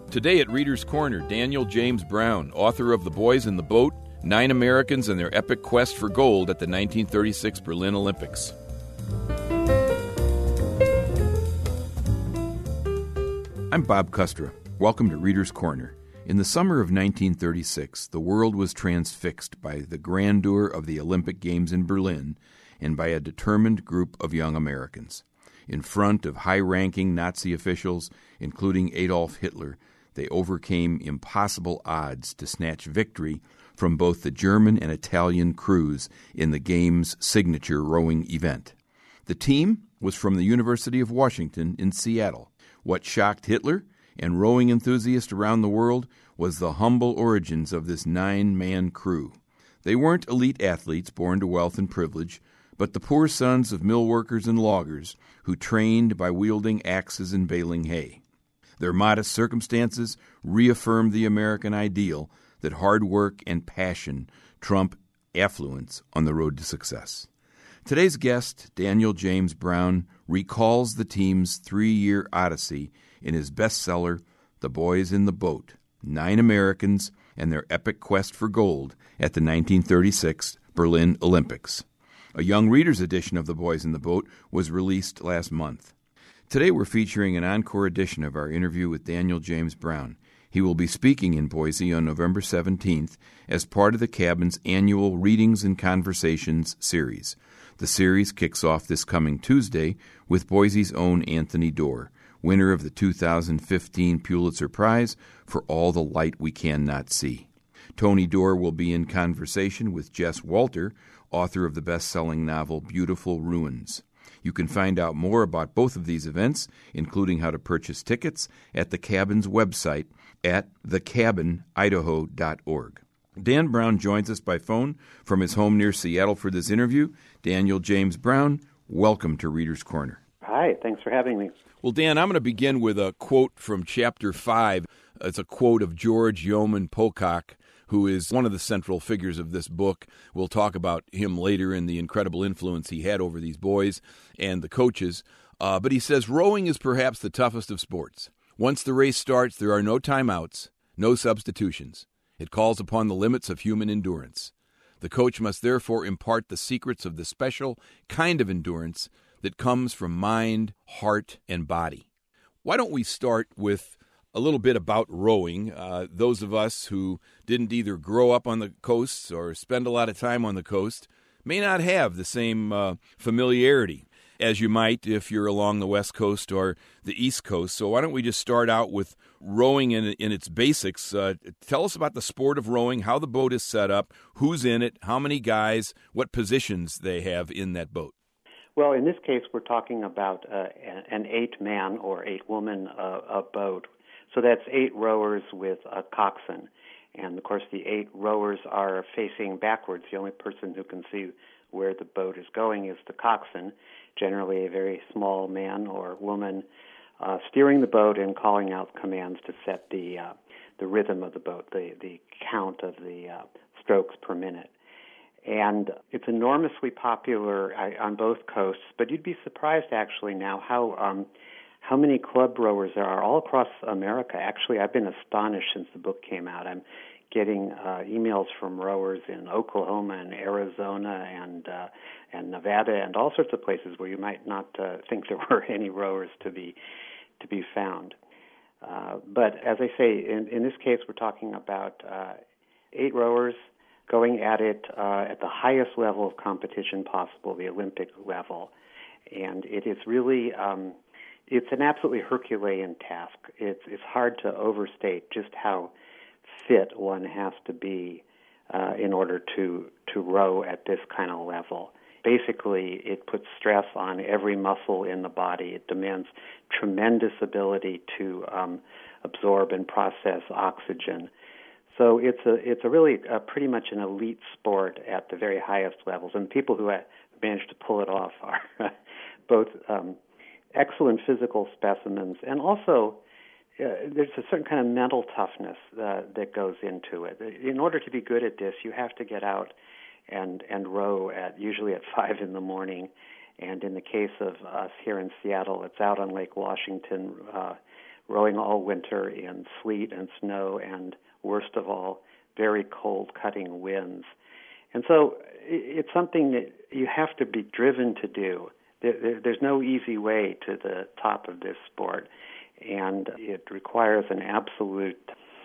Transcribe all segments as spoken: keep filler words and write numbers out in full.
Today at Reader's Corner, Daniel James Brown, author of The Boys in the Boat, Nine Americans and Their Epic Quest for Gold at the nineteen thirty-six Berlin Olympics. I'm Bob Custra. Welcome to Reader's Corner. In the summer of nineteen thirty-six, the world was transfixed by the grandeur of the Olympic Games in Berlin and by a determined group of young Americans. In front of high-ranking Nazi officials, including Adolf Hitler, they overcame impossible odds to snatch victory from both the German and Italian crews in the Games' signature rowing event. The team was from the University of Washington in Seattle. What shocked Hitler and rowing enthusiasts around the world was the humble origins of this nine-man crew. They weren't elite athletes born to wealth and privilege, but the poor sons of mill workers and loggers who trained by wielding axes and baling hay. Their modest circumstances reaffirmed the American ideal that hard work and passion trump affluence on the road to success. Today's guest, Daniel James Brown, recalls the team's three-year odyssey in his bestseller, The Boys in the Boat, Nine Americans and Their Epic Quest for Gold at the nineteen thirty-six Berlin Olympics. A young reader's edition of The Boys in the Boat was released last month. Today we're featuring an encore edition of our interview with Daniel James Brown. He will be speaking in Boise on November seventeenth as part of the Cabin's annual Readings and Conversations series. The series kicks off this coming Tuesday with Boise's own Anthony Doerr, winner of the two thousand fifteen Pulitzer Prize for All the Light We Cannot See. Tony Doerr will be in conversation with Jess Walter, author of the best-selling novel Beautiful Ruins. You can find out more about both of these events, including how to purchase tickets, at the Cabin's website at the cabin idaho dot org. Dan Brown joins us by phone from his home near Seattle for this interview. Daniel James Brown, welcome to Reader's Corner. Hi, thanks for having me. Well, Dan, I'm going to begin with a quote from Chapter five. It's a quote of George Yeoman Pocock, who is one of the central figures of this book. We'll talk about him later and the incredible influence he had over these boys and the coaches. Uh, but he says, rowing is perhaps the toughest of sports. Once the race starts, there are no timeouts, no substitutions. It calls upon the limits of human endurance. The coach must therefore impart the secrets of the special kind of endurance that comes from mind, heart, and body. Why don't we start with a little bit about rowing? Uh, those of us who didn't either grow up on the coasts or spend a lot of time on the coast may not have the same uh, familiarity as you might if you're along the West Coast or the East Coast. So why don't we just start out with rowing in, in its basics. Uh, tell us about the sport of rowing, how the boat is set up, who's in it, how many guys, what positions they have in that boat. Well, in this case, we're talking about uh, an eight-man or eight-woman uh, a boat. So that's eight rowers with a coxswain. And, of course, the eight rowers are facing backwards. The only person who can see where the boat is going is the coxswain, generally a very small man or woman uh, steering the boat and calling out commands to set the uh, the rhythm of the boat, the, the count of the uh, strokes per minute. And it's enormously popular uh, on both coasts, but you'd be surprised actually now how um, how many club rowers there are all across America. Actually, I've been astonished since the book came out. I'm getting uh, emails from rowers in Oklahoma and Arizona and uh, and Nevada and all sorts of places where you might not uh, think there were any rowers to be to be found. Uh, but as I say, in, in this case, we're talking about uh, eight rowers going at it uh, at the highest level of competition possible, the Olympic level, and it is really um, it's an absolutely Herculean task. It's it's hard to overstate just how fit one has to be uh, in order to to row at this kind of level. Basically, it puts stress on every muscle in the body. It demands tremendous ability to um, absorb and process oxygen. So it's a it's a really a pretty much an elite sport at the very highest levels, and people who have managed to pull it off are both um, excellent physical specimens and also Uh, there's a certain kind of mental toughness uh, that goes into it. In order to be good at this, you have to get out and and row at usually at five in the morning. And in the case of us here in Seattle, it's out on Lake Washington, uh, rowing all winter in sleet and snow and, worst of all, very cold, cutting winds. And so it's something that you have to be driven to do. There's no easy way to the top of this sport, and it requires an absolute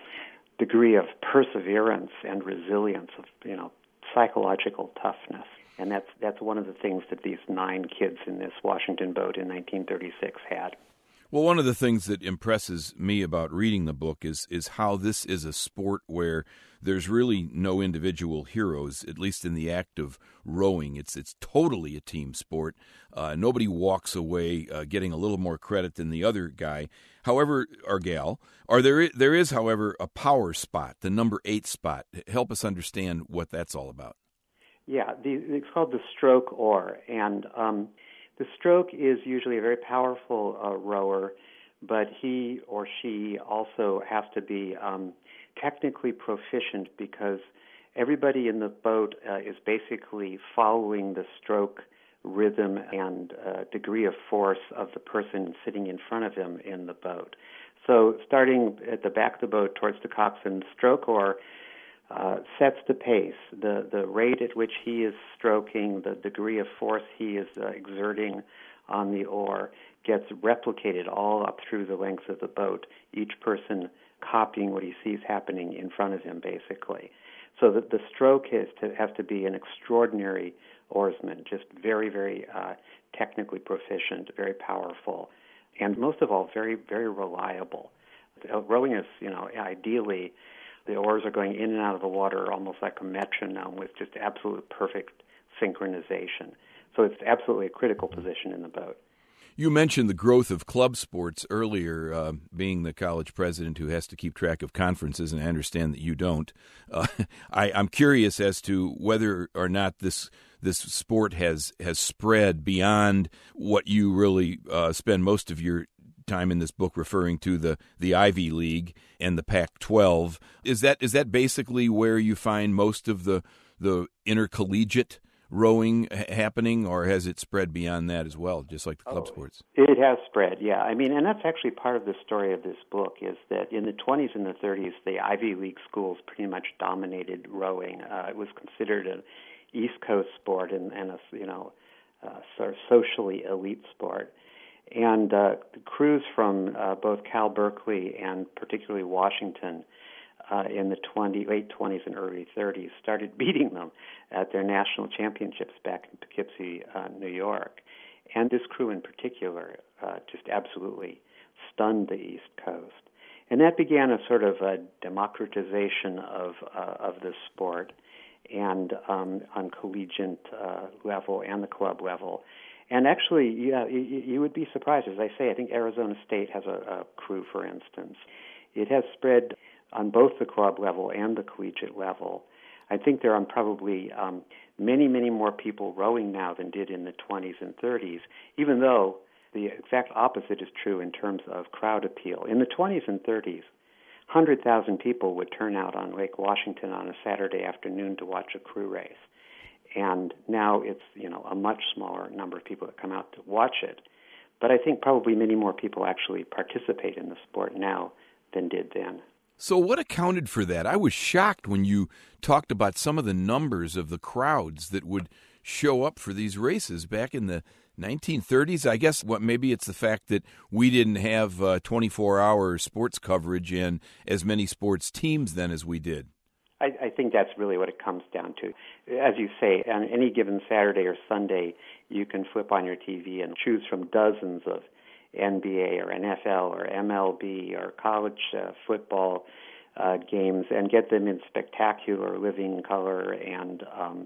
degree of perseverance and resilience, of you know, psychological toughness. And that's that's one of the things that these nine kids in this Washington boat in nineteen thirty-six had. Well, one of the things that impresses me about reading the book is is how this is a sport where there's really no individual heroes, at least in the act of rowing. It's it's totally a team sport. Uh, nobody walks away uh, getting a little more credit than the other guy. However, or gal, are there there is, however, a power spot, the number eight spot. Help us understand what that's all about. Yeah, the, it's called the stroke oar, and um, the stroke is usually a very powerful uh, rower, but he or she also has to be um, technically proficient because everybody in the boat uh, is basically following the stroke rhythm and uh, degree of force of the person sitting in front of him in the boat. So starting at the back of the boat towards the coxswain, stroke oar uh, sets the pace, the, the rate at which he is stroking, the degree of force he is uh, exerting on the oar gets replicated all up through the length of the boat, each person copying what he sees happening in front of him, basically. So that the stroke has to, has to be an extraordinary oarsman, just very, very uh, technically proficient, very powerful, and most of all, very, very reliable. Uh, rowing is, you know, ideally, the oars are going in and out of the water almost like a metronome with just absolute perfect synchronization. So it's absolutely a critical position in the boat. You mentioned the growth of club sports earlier, uh, being the college president who has to keep track of conferences, and I understand that you don't. Uh, I, I'm curious as to whether or not this this sport has, has spread beyond what you really uh, spend most of your time in this book referring to, the, the Ivy League and the Pac twelve. Is that is that basically where you find most of the, the intercollegiate rowing happening, or has it spread beyond that as well, just like the club oh, sports? It has spread, yeah. I mean, and that's actually part of the story of this book, is that in the twenties and the thirties, the Ivy League schools pretty much dominated rowing. Uh, it was considered an East Coast sport and, and a, you know, uh, sort of socially elite sport. And uh, the crews from uh, both Cal Berkeley and particularly Washington Uh, in the twenty, late twenties and early thirties, started beating them at their national championships back in Poughkeepsie, uh, New York. And this crew in particular uh, just absolutely stunned the East Coast. And that began a sort of a democratization of uh, of the sport, and um, on collegiate uh, level and the club level. And actually, yeah, you, you would be surprised. As I say, I think Arizona State has a, a crew, for instance. It has spread on both the club level and the collegiate level. I think there are probably um, many, many more people rowing now than did in the twenties and thirties, even though the exact opposite is true in terms of crowd appeal. In the twenties and thirties, one hundred thousand people would turn out on Lake Washington on a Saturday afternoon to watch a crew race. And now it's, you know, a much smaller number of people that come out to watch it. But I think probably many more people actually participate in the sport now than did then. So what accounted for that? I was shocked when you talked about some of the numbers of the crowds that would show up for these races back in the nineteen thirties. I guess what maybe it's the fact that we didn't have uh, twenty-four hour sports coverage and as many sports teams then as we did. I, I think that's really what it comes down to. As you say, on any given Saturday or Sunday, you can flip on your T V and choose from dozens of N B A or N F L or M L B or college uh, football uh, games and get them in spectacular living color. And um,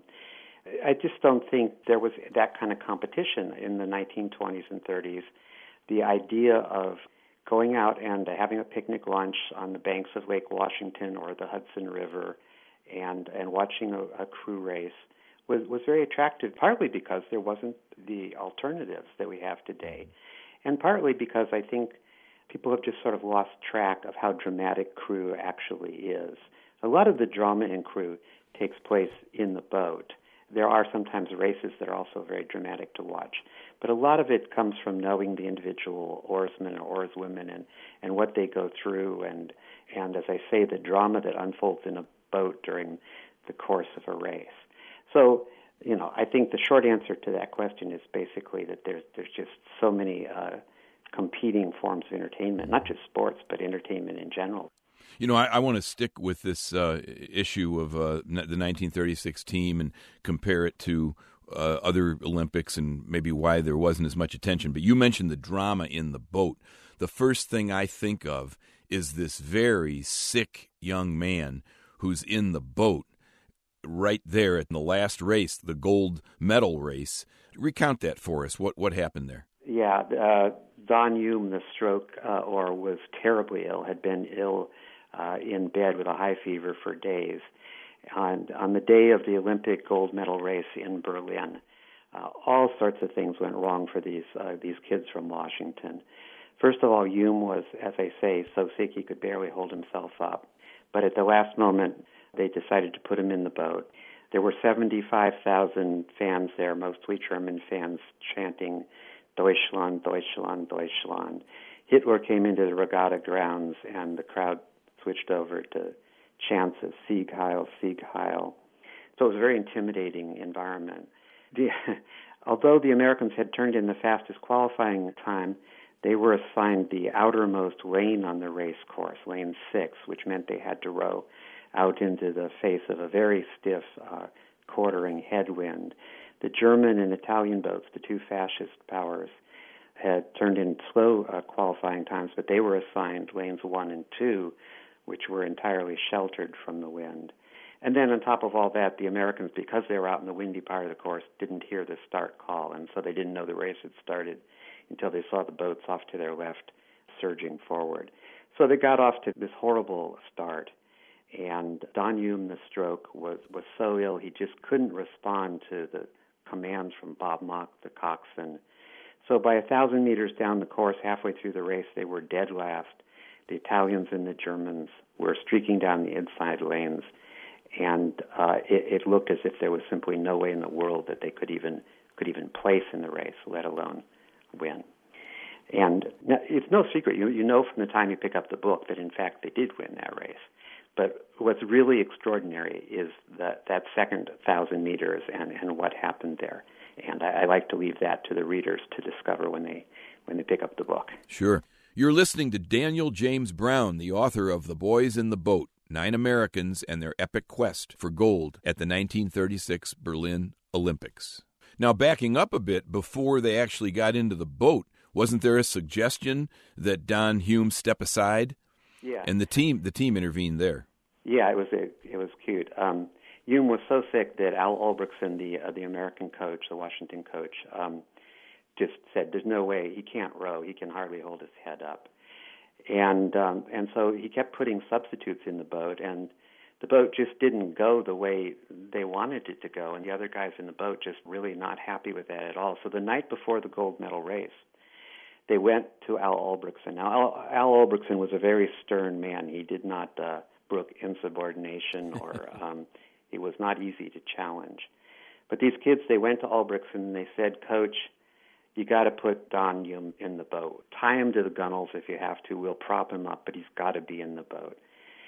I just don't think there was that kind of competition in the nineteen twenties and thirties. The idea of going out and having a picnic lunch on the banks of Lake Washington or the Hudson River and, and watching a, a crew race was, was very attractive, partly because there wasn't the alternatives that we have today. And partly because I think people have just sort of lost track of how dramatic crew actually is. A lot of the drama in crew takes place in the boat. there are sometimes races that are also very dramatic to watch. But a lot of it comes from knowing the individual oarsmen or oarswomen and, and what they go through, and, and, as I say, the drama that unfolds in a boat during the course of a race. So, you know, I think the short answer to that question is basically that there's, there's just so many uh, competing forms of entertainment, not just sports, but entertainment in general. You know, I, I want to stick with this uh, issue of uh, the nineteen thirty-six team and compare it to uh, other Olympics and maybe why there wasn't as much attention. But you mentioned the drama in the boat. The first thing I think of is this very sick young man who's in the boat right there at the last race, the gold medal race. Recount that for us. What what happened there? Yeah, uh, Don Hume, the stroke uh, or was terribly ill, had been ill Uh, in bed with a high fever for days. And on the day of the Olympic gold medal race in Berlin, uh, all sorts of things went wrong for these uh, these kids from Washington. First of all, Hume was, as I say, so sick he could barely hold himself up. But at the last moment, they decided to put him in the boat. There were seventy-five thousand fans there, mostly German fans, chanting Deutschland, Deutschland, Deutschland. Hitler came into the regatta grounds, and the crowd switched over to chants of Sieg Heil, Sieg Heil. So it was a very intimidating environment. The, although the Americans had turned in the fastest qualifying time, they were assigned the outermost lane on the race course, lane six, which meant they had to row out into the face of a very stiff uh, quartering headwind. The German and Italian boats, the two fascist powers, had turned in slow uh, qualifying times, but they were assigned lanes one and two, which were entirely sheltered from the wind. And then on top of all that, the Americans, because they were out in the windy part of the course, didn't hear the start call, and so they didn't know the race had started until they saw the boats off to their left surging forward. So they got off to this horrible start, and Don Hume, the stroke, was, was so ill he just couldn't respond to the commands from Bob Mock, the coxswain. So by a thousand meters down the course, halfway through the race, they were dead last. The Italians and the Germans were streaking down the inside lanes, and uh, it, it looked as if there was simply no way in the world that they could even could even place in the race, let alone win. And it's no secret. You, you know from the time you pick up the book that, in fact, they did win that race. But what's really extraordinary is that, that second thousand meters and, and what happened there. And I, I like to leave that to the readers to discover when they when they pick up the book. Sure. You're listening to Daniel James Brown, the author of The Boys in the Boat, Nine Americans and Their Epic Quest for Gold at the nineteen thirty-six Berlin Olympics. Now, backing up a bit, before they actually got into the boat, wasn't there a suggestion that Don Hume step aside? Yeah. And the team the team intervened there. Yeah, it was a, it was cute. Um, Hume was so sick that Al Ulbrichtson, the uh, the American coach, the Washington coach, um, just said, "There's no way, he can't row. He can hardly hold his head up." And um, and so he kept putting substitutes in the boat, and the boat just didn't go the way they wanted it to go, and the other guys in the boat just really not happy with that at all. So the night before the gold medal race, they went to Al Ulbrichtson. Now, Al, Al Ulbrichtson was a very stern man. He did not uh, brook insubordination, or um, he was not easy to challenge. But these kids, they went to Ulbrichtson and they said, "Coach, you got to put Don Hume in the boat. Tie him to the gunnels if you have to. We'll prop him up, but he's got to be in the boat."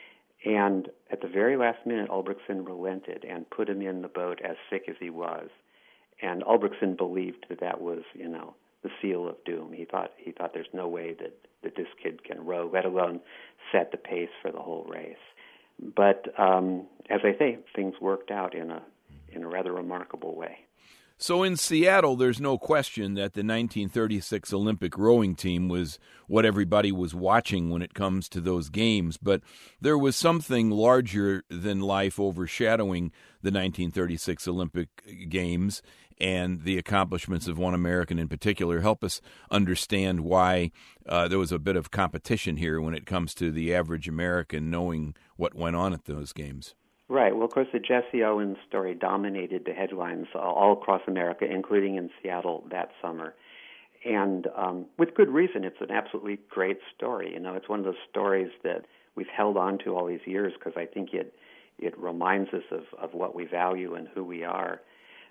And at the very last minute, Ulbrichtson relented and put him in the boat, as sick as he was. And Ulbrichtson believed that that was, you know, the seal of doom. He thought he thought there's no way that, that this kid can row, let alone set the pace for the whole race. But um, as I say, things worked out in a in a rather remarkable way. So in Seattle, there's no question that the nineteen thirty-six Olympic rowing team was what everybody was watching when it comes to those games. But there was something larger than life overshadowing the nineteen thirty-six Olympic Games and the accomplishments of one American in particular. Help us understand why uh, there was a bit of competition here when it comes to the average American knowing what went on at those games. Right. Well, of course, the Jesse Owens story dominated the headlines all across America, including in Seattle that summer. And um, with good reason. It's an absolutely great story. You know, it's one of those stories that we've held on to all these years because I think it it reminds us of, of what we value and who we are.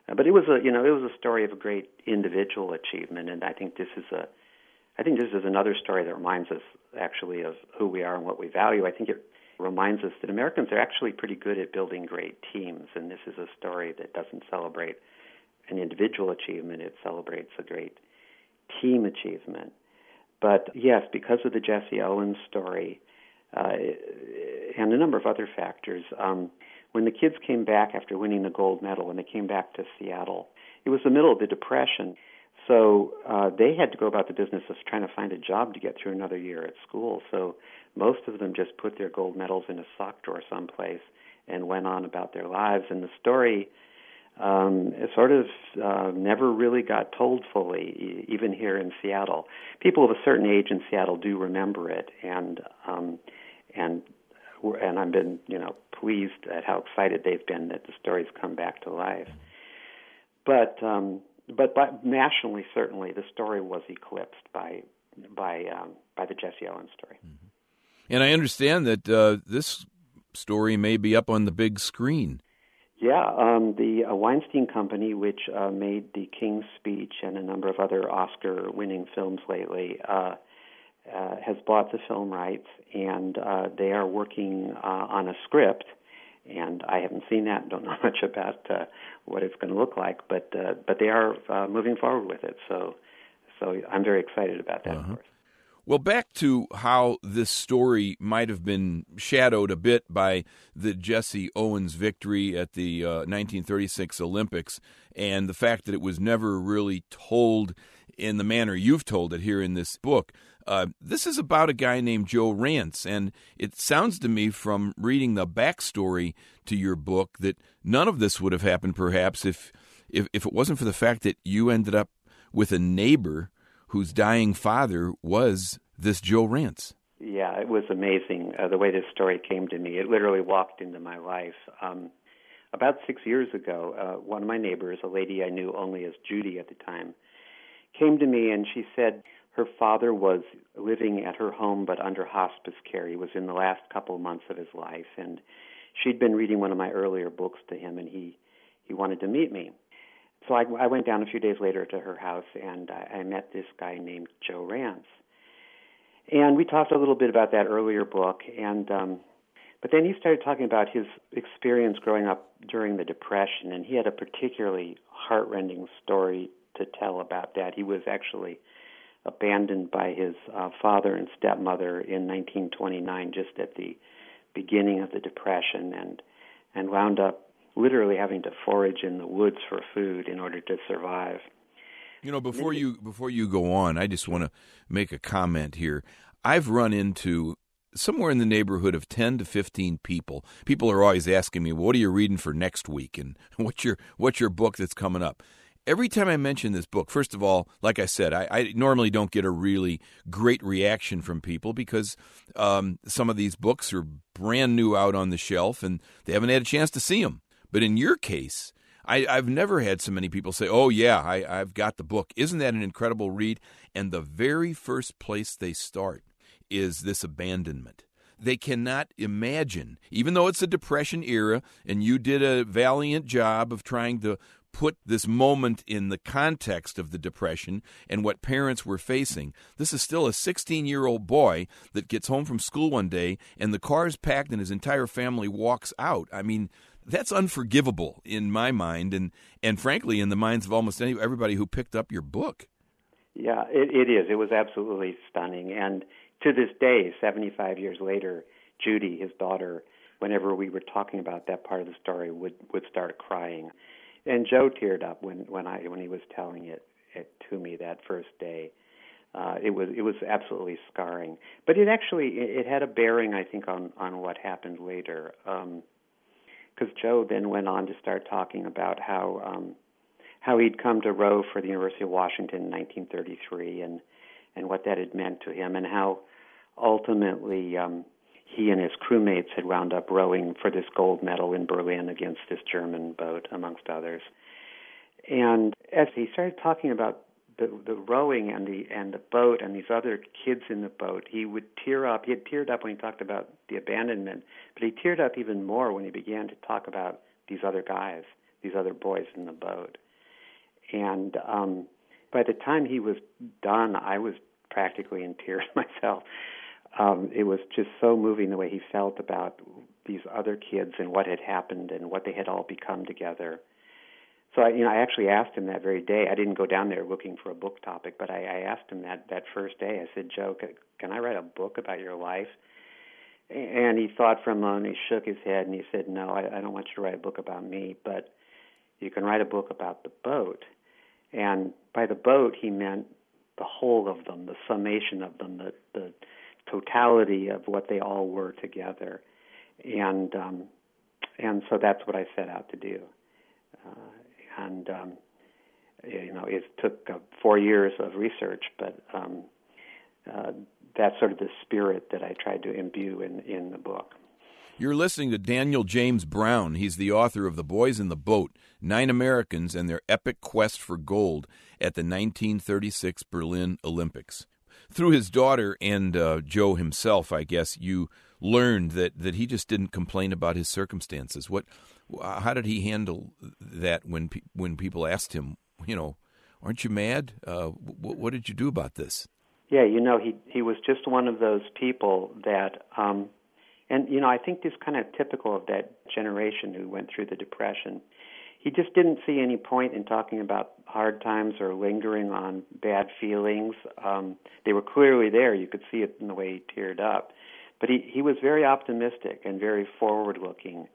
Uh, but it was a, you know, it was a story of a great individual achievement, and I think this is a, I think this is another story that reminds us actually of who we are and what we value. I think it reminds us that Americans are actually pretty good at building great teams, and this is a story that doesn't celebrate an individual achievement, it celebrates a great team achievement. But yes, because of the Jesse Owens story uh, and a number of other factors, um, when the kids came back after winning the gold medal, when they came back to Seattle, it was the middle of the Depression. So uh, they had to go about the business of trying to find a job to get through another year at school. So most of them just put their gold medals in a sock drawer someplace and went on about their lives. And the story um, it sort of uh, never really got told fully, even here in Seattle. People of a certain age in Seattle do remember it, and um, and and I've been, you know, pleased at how excited they've been that the story's come back to life. But um, but, but nationally, certainly, the story was eclipsed by by um, by the Jesse Owens story. Mm-hmm. And I understand that uh, this story may be up on the big screen. Yeah, um, the uh, Weinstein Company, which uh, made The King's Speech and a number of other Oscar-winning films lately, uh, uh, has bought the film rights, and uh, they are working uh, on a script. And I haven't seen that, don't know much about uh, what it's going to look like, but uh, but they are uh, moving forward with it. So, so I'm very excited about that. Uh-huh. Of course. Well, back to how this story might have been shadowed a bit by the Jesse Owens victory at the uh, nineteen thirty-six Olympics, and the fact that it was never really told in the manner you've told it here in this book. Uh, this is about a guy named Joe Rance, and it sounds to me from reading the backstory to your book that none of this would have happened, perhaps, if if, if it wasn't for the fact that you ended up with a neighbor whose dying father was this Joe Rance. Yeah, it was amazing uh, the way this story came to me. It literally walked into my life. Um, about six years ago, uh, one of my neighbors, a lady I knew only as Judy at the time, came to me and she said her father was living at her home but under hospice care. He was in the last couple of months of his life, and she'd been reading one of my earlier books to him, and he, he wanted to meet me. So I, I went down a few days later to her house, and I, I met this guy named Joe Rance. And we talked a little bit about that earlier book, and um, but then he started talking about his experience growing up during the Depression, and he had a particularly heartrending story to tell about that. He was actually abandoned by his uh, father and stepmother in nineteen twenty-nine, just at the beginning of the Depression, and and wound up literally having to forage in the woods for food in order to survive. You know, before you before you go on, I just want to make a comment here. I've run into somewhere in the neighborhood of ten to fifteen people. People are always asking me, "What are you reading for next week?" and "What's your what's your book that's coming up?" Every time I mention this book, first of all, like I said, I, I normally don't get a really great reaction from people because um, some of these books are brand new out on the shelf and they haven't had a chance to see them. But in your case, I, I've never had so many people say, oh, yeah, I, I've got the book. Isn't that an incredible read? And the very first place they start is this abandonment. They cannot imagine, even though it's a Depression era, and you did a valiant job of trying to put this moment in the context of the Depression and what parents were facing. This is still a sixteen-year-old boy that gets home from school one day, and the car is packed and his entire family walks out. I mean, that's unforgivable in my mind, and, and frankly, in the minds of almost any, everybody who picked up your book. Yeah, it, it is. It was absolutely stunning. And to this day, seventy-five years later, Judy, his daughter, whenever we were talking about that part of the story, would, would start crying. And Joe teared up when, when I when he was telling it, it to me that first day. Uh, it was it was absolutely scarring. But it actually it, it had a bearing, I think, on, on what happened later. Um, Because Joe then went on to start talking about how um, how he'd come to row for the University of Washington in nineteen thirty-three, and and what that had meant to him, and how ultimately um, he and his crewmates had wound up rowing for this gold medal in Berlin against this German boat, amongst others. And as he started talking about the, the rowing and the and the boat and these other kids in the boat, he would tear up. He had teared up when he talked about the abandonment, but he teared up even more when he began to talk about these other guys, these other boys in the boat. And um, by the time he was done, I was practically in tears myself. Um, it was just so moving the way he felt about these other kids and what had happened and what they had all become together. So I, you know, I actually asked him that very day. I didn't go down there looking for a book topic, but I, I asked him that, that first day. I said, Joe, can, can I write a book about your life? And he thought for a moment, he shook his head, and he said, no, I, I don't want you to write a book about me, but you can write a book about the boat. And by the boat, he meant the whole of them, the summation of them, the, the totality of what they all were together. And um, and so that's what I set out to do. Uh, and, um, you know, it took uh, four years of research, but um, uh, that's sort of the spirit that I tried to imbue in, in the book. You're listening to Daniel James Brown. He's the author of The Boys in the Boat, Nine Americans and Their Epic Quest for Gold at the nineteen thirty-six Berlin Olympics. Through his daughter and uh, Joe himself, I guess, you learned that, that he just didn't complain about his circumstances. What, how did he handle that when pe- when people asked him, you know, aren't you mad? Uh, w- what did you do about this? Yeah, you know, he he was just one of those people that, um, and, you know, I think this kind of typical of that generation who went through the Depression. He just didn't see any point in talking about hard times or lingering on bad feelings. Um, they were clearly there. You could see it in the way he teared up. But he, he was very optimistic and very forward-looking.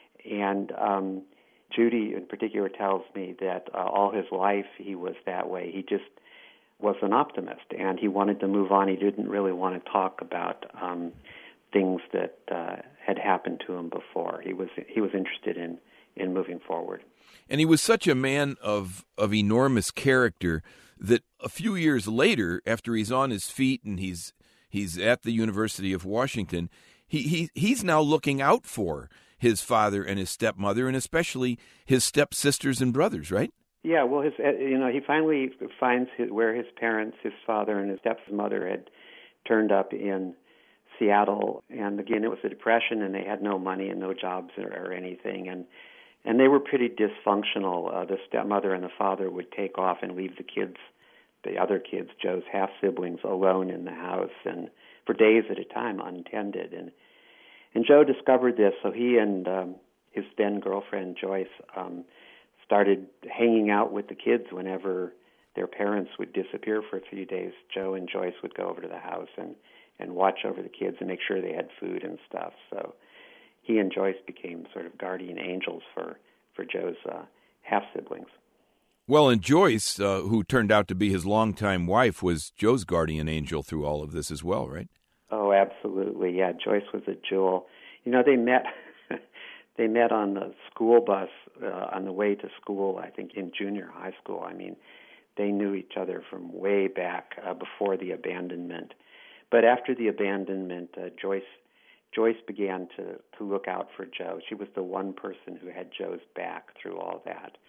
And um, Judy in particular tells me that uh, all his life he was that way. He just was an optimist, and he wanted to move on. He didn't really want to talk about um, things that uh, had happened to him before. He was he was interested in, in moving forward. And he was such a man of, of enormous character that a few years later, after he's on his feet and he's he's at the University of Washington, he, he he's now looking out for his father and his stepmother, and especially his stepsisters and brothers, right? Yeah, well, his you know he finally finds his, where his parents, his father and his stepmother, had turned up in Seattle, and again it was the Depression, and they had no money and no jobs or, or anything, and and they were pretty dysfunctional. Uh, the stepmother and the father would take off and leave the kids, the other kids, Joe's half siblings, alone in the house, and for days at a time, untended. And and Joe discovered this, so he and um, his then girlfriend Joyce um, started hanging out with the kids whenever their parents would disappear for a few days. Joe and Joyce would go over to the house and, and watch over the kids and make sure they had food and stuff. So he and Joyce became sort of guardian angels for, for Joe's uh, half-siblings. Well, and Joyce, uh, who turned out to be his longtime wife, was Joe's guardian angel through all of this as well, right? Oh, absolutely. Yeah, Joyce was a jewel. You know, they met... They met on the school bus uh, on the way to school, I think in junior high school. I mean, they knew each other from way back uh, before the abandonment. But after the abandonment, uh, Joyce Joyce began to, to look out for Joe. She was the one person who had Joe's back through all that.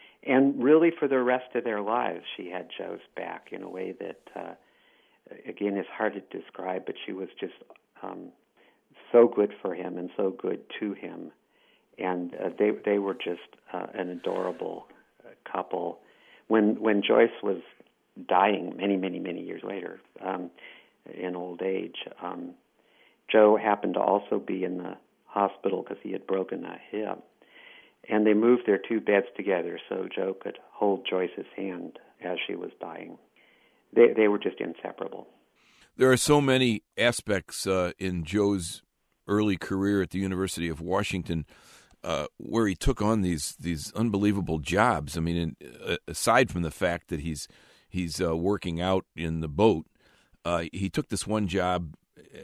And really for the rest of their lives, she had Joe's back in a way that, uh, again, is hard to describe, but she was just um, so good for him and so good to him. And uh, they they were just uh, an adorable uh, couple. When when Joyce was dying many, many, many years later, um, in old age, um, Joe happened to also be in the hospital because he had broken a hip. And they moved their two beds together so Joe could hold Joyce's hand as she was dying. They they were just inseparable. There are so many aspects uh, in Joe's early career at the University of Washington uh, where he took on these these unbelievable jobs. I mean, in, uh, aside from the fact that he's he's uh, working out in the boat, uh, he took this one job.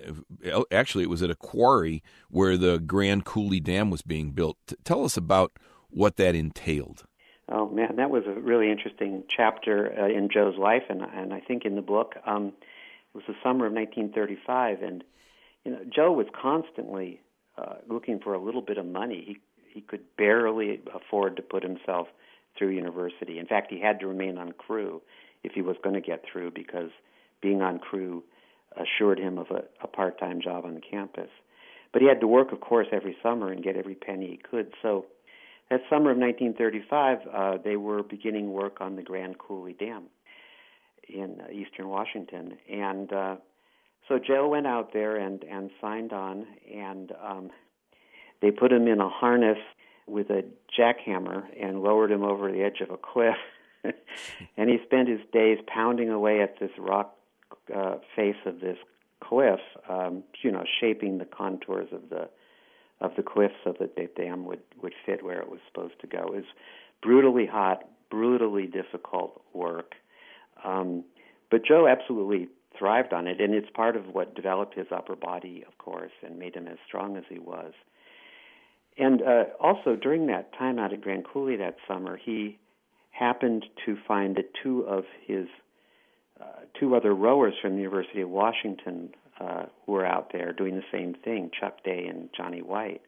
Uh, actually, it was at a quarry where the Grand Coulee Dam was being built. T- tell us about what that entailed. Oh man, that was a really interesting chapter uh, in Joe's life, and and I think in the book, um, it was the summer of nineteen thirty-five, and you know, Joe was constantly uh, looking for a little bit of money. He he could barely afford to put himself through university. In fact, he had to remain on crew if he was going to get through, because being on crew assured him of a, a part-time job on the campus. But he had to work, of course, every summer and get every penny he could. So that summer of nineteen thirty-five, uh, they were beginning work on the Grand Coulee Dam in uh, eastern Washington. And uh, so Joe went out there and, and signed on, and um, they put him in a harness with a jackhammer and lowered him over the edge of a cliff. And he spent his days pounding away at this rock uh, face of this cliff, um, you know, shaping the contours of the of the cliff so that the dam would, would fit where it was supposed to go. It was brutally hot, brutally difficult work. Um, but Joe absolutely thrived on it, and it's part of what developed his upper body, of course, and made him as strong as he was. And uh, also, during that time out at Grand Coulee that summer, he happened to find that two of his uh, two other rowers from the University of Washington uh, were out there doing the same thing, Chuck Day and Johnny White.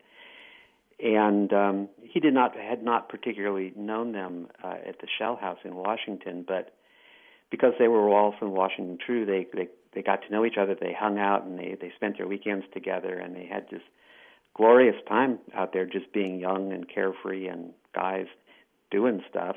And um, he did not had not particularly known them uh, at the Shell House in Washington, but because they were all from Washington True, they, they they got to know each other. They hung out and they, they spent their weekends together, and they had this glorious time out there, just being young and carefree and guys doing stuff.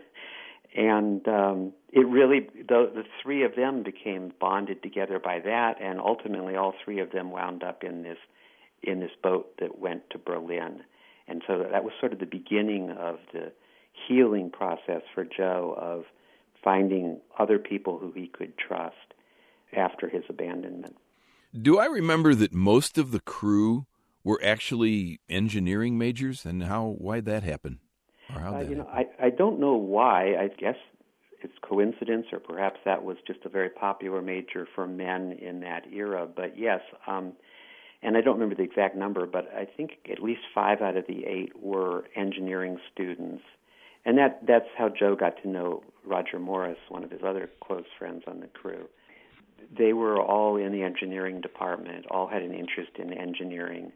And um, it really, the, the three of them became bonded together by that, and ultimately all three of them wound up in this in this boat that went to Berlin. And so that was sort of the beginning of the healing process for Joe of finding other people who he could trust after his abandonment. Do I remember that most of the crew were actually engineering majors, and how why'd that happen? Or how'd uh, that you know, happen? I, I don't know why. I guess it's coincidence, or perhaps that was just a very popular major for men in that era. But yes, um, and I don't remember the exact number, but I think at least five out of the eight were engineering students. And that that's how Joe got to know Roger Morris, one of his other close friends on the crew. They were all in the engineering department, all had an interest in engineering.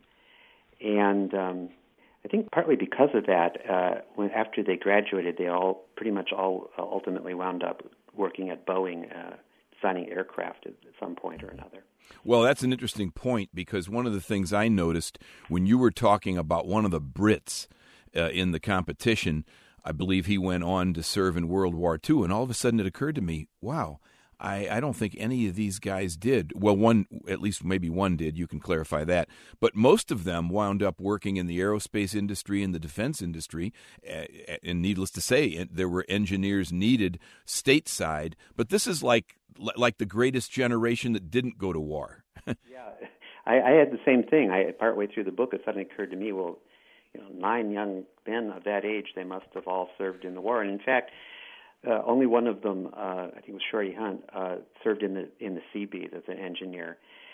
And um, I think partly because of that, uh, when after they graduated, they all pretty much all uh, ultimately wound up working at Boeing, uh, designing aircraft at some point or another. Well, that's an interesting point, because one of the things I noticed when you were talking about one of the Brits uh, in the competition, I believe he went on to serve in World War Two, and all of a sudden it occurred to me, wow, I, I don't think any of these guys did. Well, one, at least maybe one did. You can clarify that. But most of them wound up working in the aerospace industry and the defense industry. And needless to say, there were engineers needed stateside. But this is like like the greatest generation that didn't go to war. Yeah, I, I had the same thing. I partway through the book, it suddenly occurred to me, well, you know, nine young men of that age, they must have all served in the war. And in fact, Uh, only one of them, uh, I think it was Shorty Hunt, uh, served in the in the Seabees as an engineer.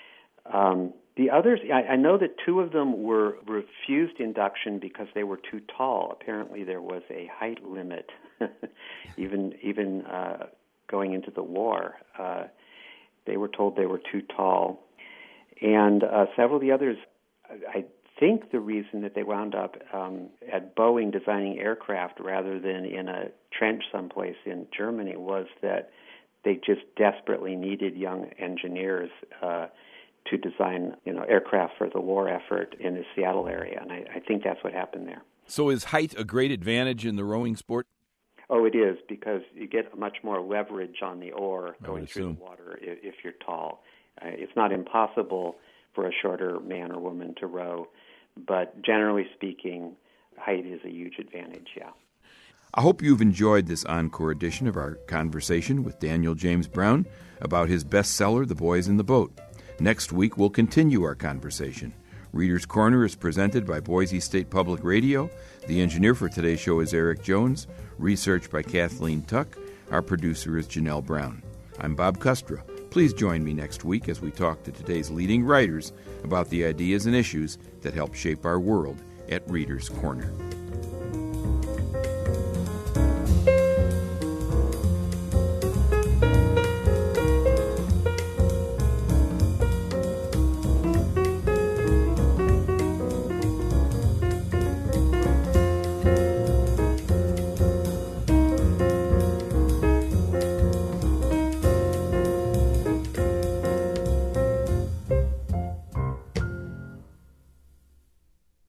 Um, the others, I, I know that two of them were refused induction because they were too tall. Apparently, there was a height limit, even even uh, going into the war. Uh, they were told they were too tall, and uh, several of the others, I think the reason that they wound up um, at Boeing designing aircraft rather than in a trench someplace in Germany was that they just desperately needed young engineers uh, to design, you know, aircraft for the war effort in the Seattle area, and I, I think that's what happened there. So is height a great advantage in the rowing sport? Oh, it is, because you get much more leverage on the oar going through the water if, if you're tall. Uh, it's not impossible for a shorter man or woman to row, but generally speaking, height is a huge advantage, yeah. I hope you've enjoyed this encore edition of our conversation with Daniel James Brown about his bestseller, The Boys in the Boat. Next week, we'll continue our conversation. Reader's Corner is presented by Boise State Public Radio. The engineer for today's show is Eric Jones. Research by Kathleen Tuck. Our producer is Janelle Brown. I'm Bob Custra. Please join me next week as we talk to today's leading writers about the ideas and issues that help shape our world at Reader's Corner.